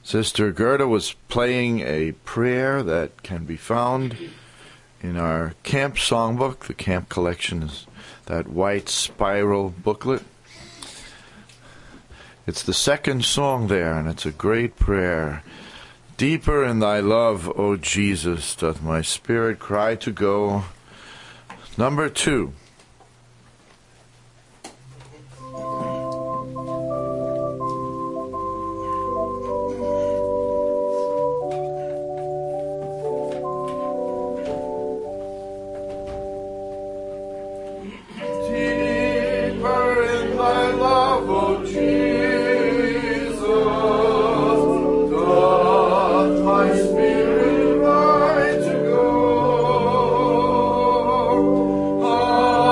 Sister Gerda was playing a prayer that can be found in our camp songbook. The camp collection is that white spiral booklet. It's the second song there, and it's a great prayer. Deeper in thy love, O Jesus, doth my spirit cry to go. Number 2. Spirit, right to go.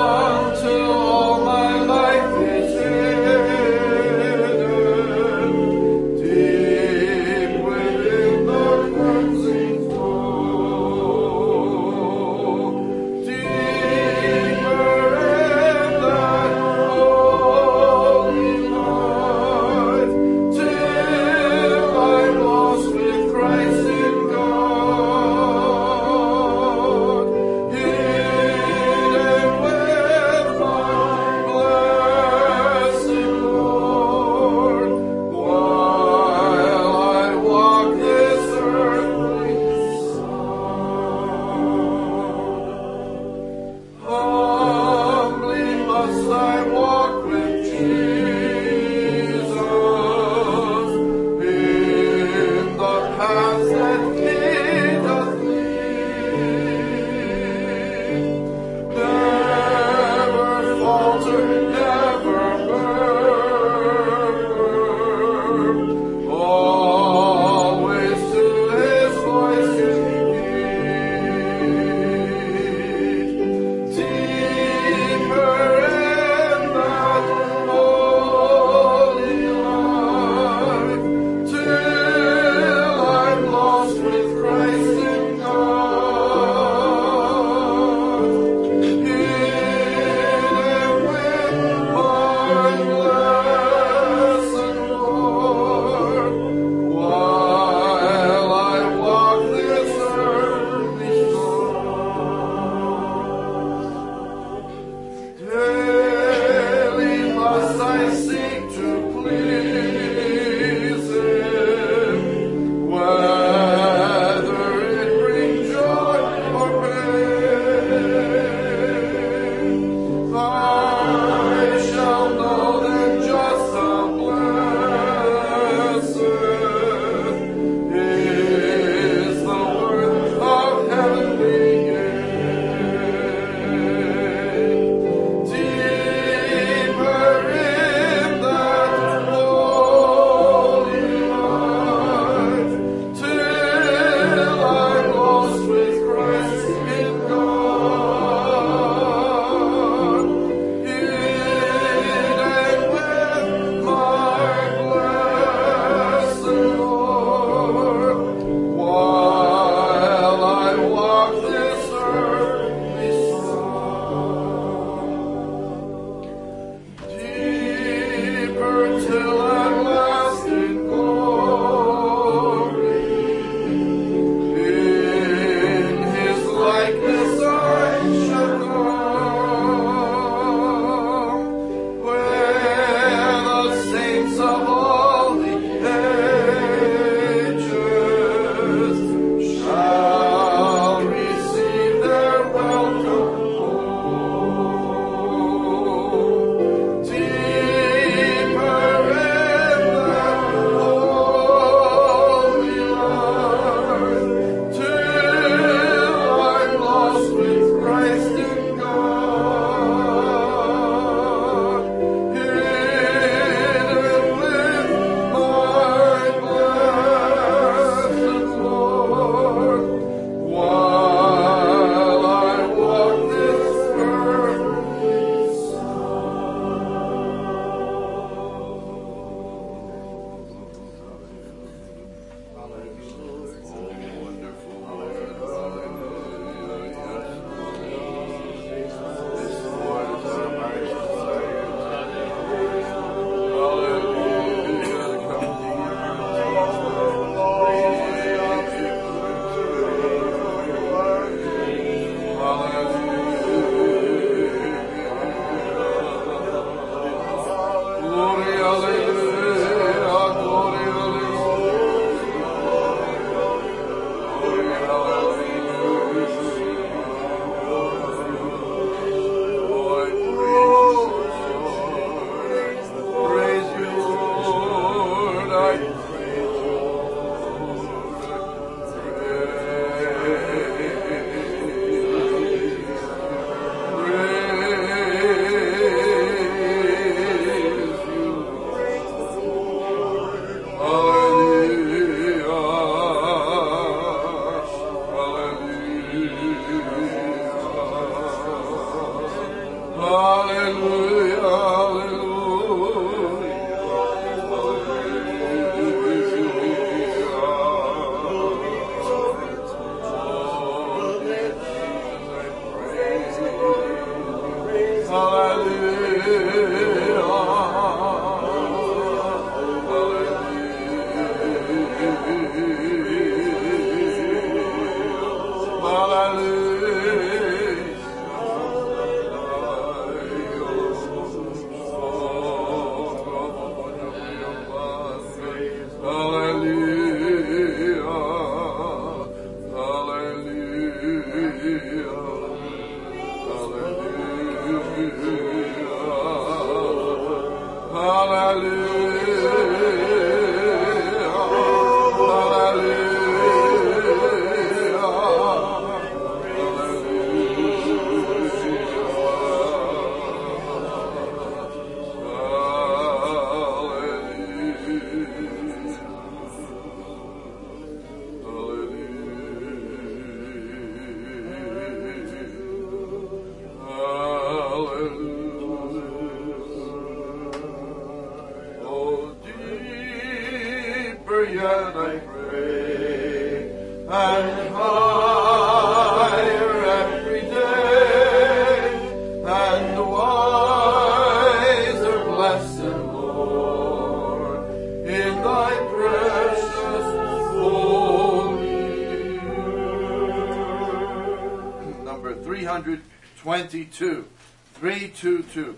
Number 322. 322.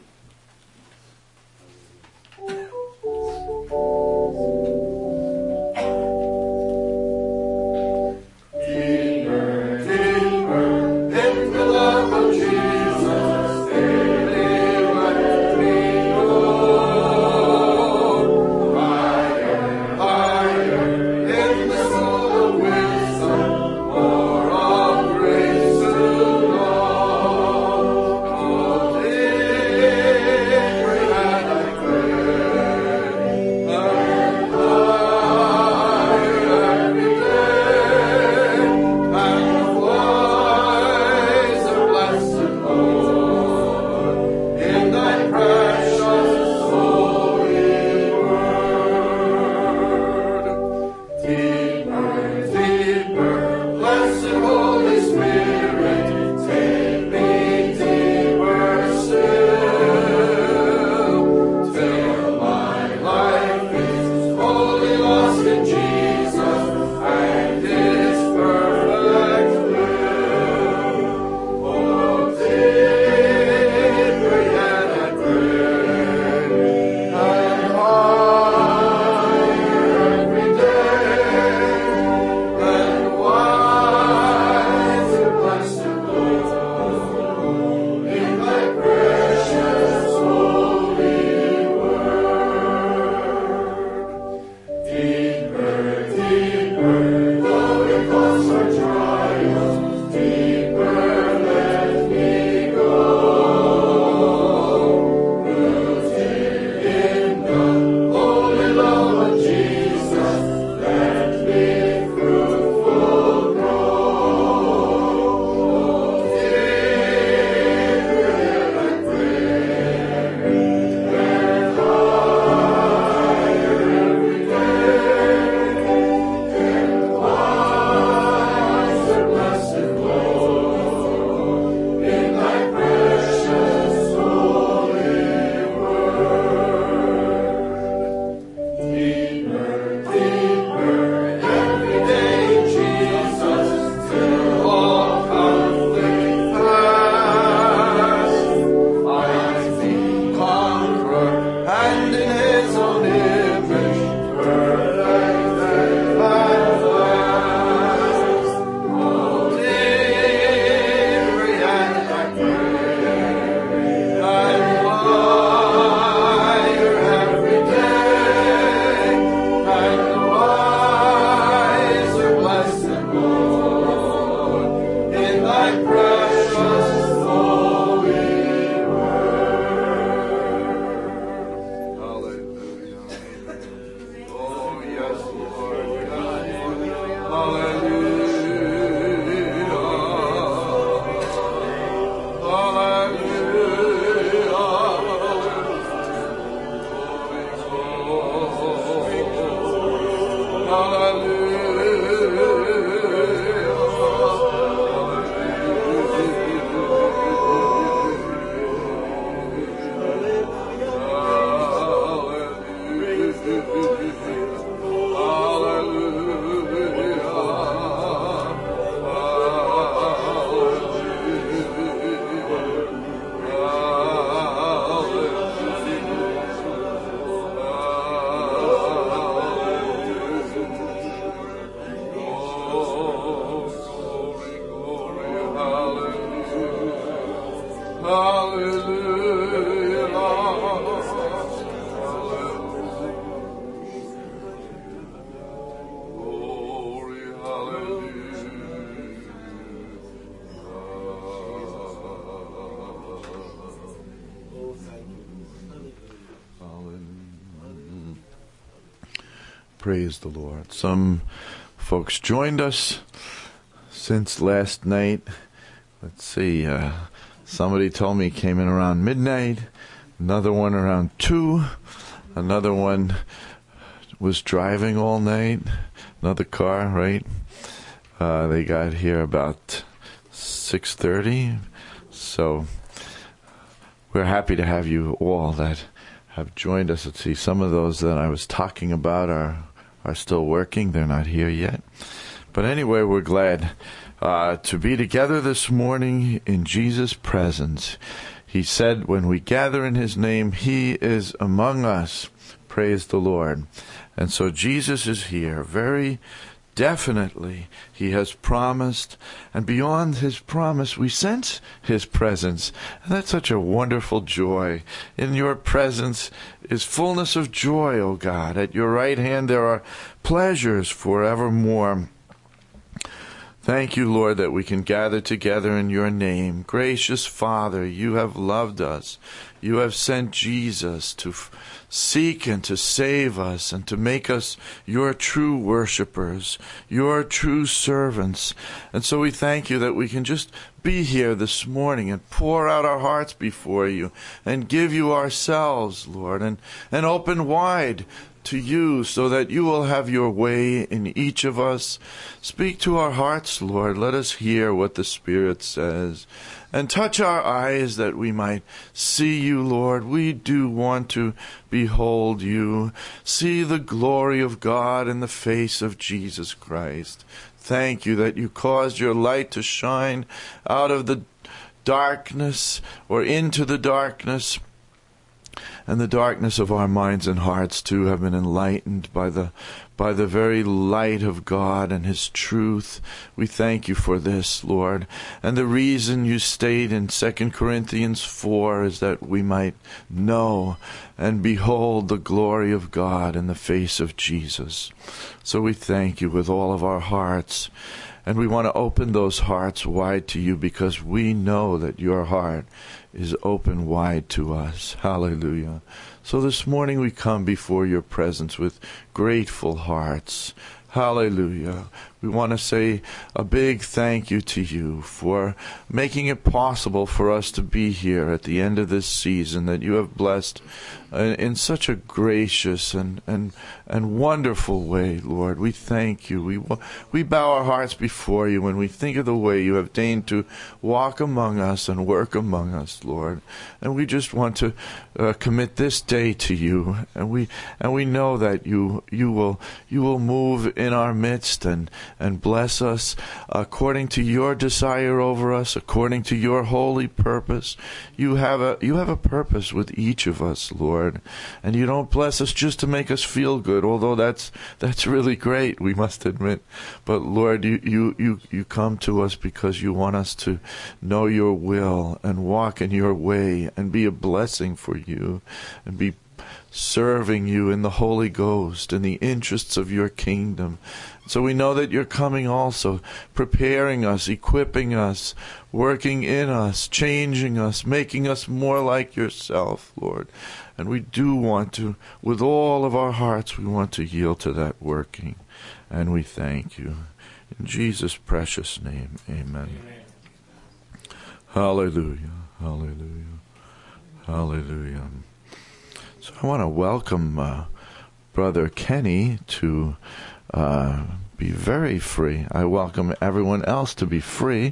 Praise the Lord. Some folks joined us since last night. Let's see, somebody told me came in around midnight, another one around 2, another one was driving all night, another car, right? They got here about 6:30, so we're happy to have you all that have joined us. Let's see, some of those that I was talking about are still working. They're not here yet. But anyway, we're glad to be together this morning in Jesus' presence. He said, when we gather in His name, He is among us. Praise the Lord. And so Jesus is here very definitely. He has promised, and beyond His promise, we sense His presence. And that's such a wonderful joy. In your presence is fullness of joy, O God. At your right hand there are pleasures forevermore. Thank you, Lord, that we can gather together in your name. Gracious Father, you have loved us. You have sent Jesus to seek and to save us and to make us your true worshipers, your true servants. And so we thank you that we can just be here this morning and pour out our hearts before you and give you ourselves, Lord, and open wide to you so that you will have your way in each of us. Speak to our hearts, Lord. Let us hear what the Spirit says. And touch our eyes that we might see you, Lord. We do want to behold you. See the glory of God in the face of Jesus Christ. Thank you that you caused your light to shine out of the darkness or into the darkness. And the darkness of our minds and hearts, too, have been enlightened by the very light of God and His truth. We thank you for this, Lord. And the reason you stayed in 2 Corinthians 4 is that we might know and behold the glory of God in the face of Jesus. So we thank you with all of our hearts. And we want to open those hearts wide to you because we know that your heart is open wide to us. Hallelujah. So this morning we come before your presence with grateful hearts. Hallelujah. We want to say a big thank you to you for making it possible for us to be here at the end of this season that you have blessed in such a gracious and wonderful way, Lord. We thank you. We bow our hearts before you when we think of the way you have deigned to walk among us and work among us, Lord. And we just want to commit this day to you. And we know that you will move in our midst and bless us according to your desire over us, according to your holy purpose. You have a purpose with each of us, Lord. And you don't bless us just to make us feel good, although that's really great, we must admit. But Lord, you come to us because you want us to know your will and walk in your way and be a blessing for you and be serving you in the Holy Ghost in the interests of your kingdom. So we know that you're coming also, preparing us, equipping us, working in us, changing us, making us more like yourself, Lord. And we do want to, with all of our hearts, we want to yield to that working. And we thank you. In Jesus' precious name, amen. Hallelujah, hallelujah, hallelujah. So I want to welcome Brother Kenny to be very free. I welcome everyone else to be free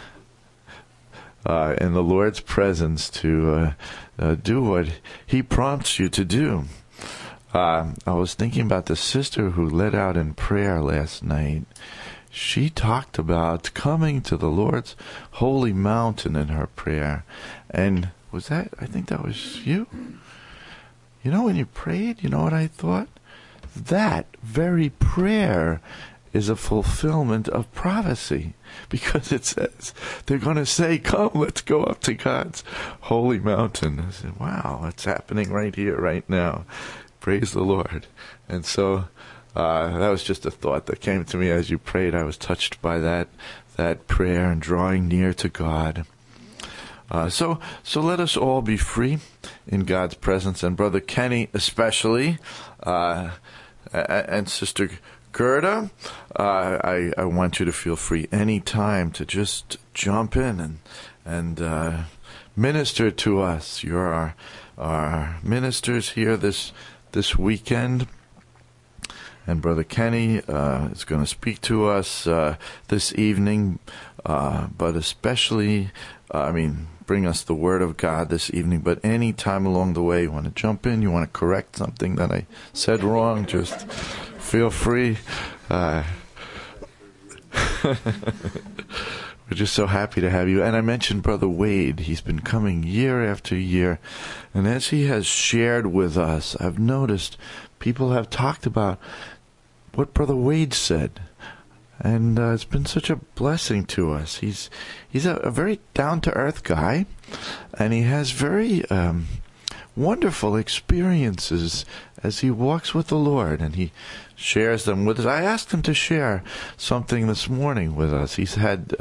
in the Lord's presence to do what He prompts you to do. I was thinking about the sister who led out in prayer last night. She talked about coming to the Lord's holy mountain in her prayer. And was that, I think that was you? You know, when you prayed, you know what I thought? That very prayer is a fulfillment of prophecy, because it says they're going to say, come, let's go up to God's holy mountain. I said, wow, it's happening right here, right now. Praise the Lord. And so that was just a thought that came to me as you prayed. I was touched by that prayer and drawing near to God. So let us all be free in God's presence, and Brother Kenny especially. And Sister Gerda, I want you to feel free any time to just jump in and minister to us. You're our ministers here this weekend. And Brother Kenny is going to speak to us this evening, but especially, bring us the Word of God this evening. But any time along the way you want to jump in, you want to correct something that I said wrong, just feel free. We're just so happy to have you. And I mentioned Brother Wade. He's been coming year after year. And as he has shared with us, I've noticed people have talked about what Brother Wade said. And it's been such a blessing to us. He's a very down-to-earth guy. And he has very wonderful experiences as he walks with the Lord. And he shares them with us. I asked him to share something this morning with us. He's had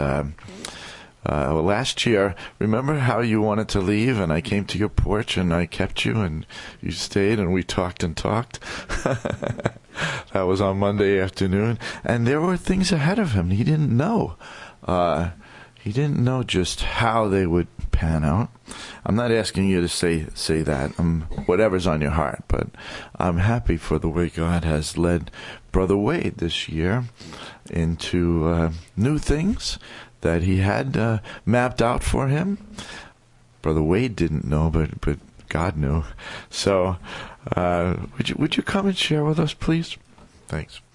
last year, remember how you wanted to leave and I came to your porch and I kept you and you stayed and we talked and talked? That was on Monday afternoon. And there were things ahead of him he didn't know. He didn't know just how they would pan out. I'm not asking you to say that, whatever's on your heart, but I'm happy for the way God has led Brother Wade this year into new things that he had mapped out for him. Brother Wade didn't know, but God knew. So would you come and share with us, please? Thanks.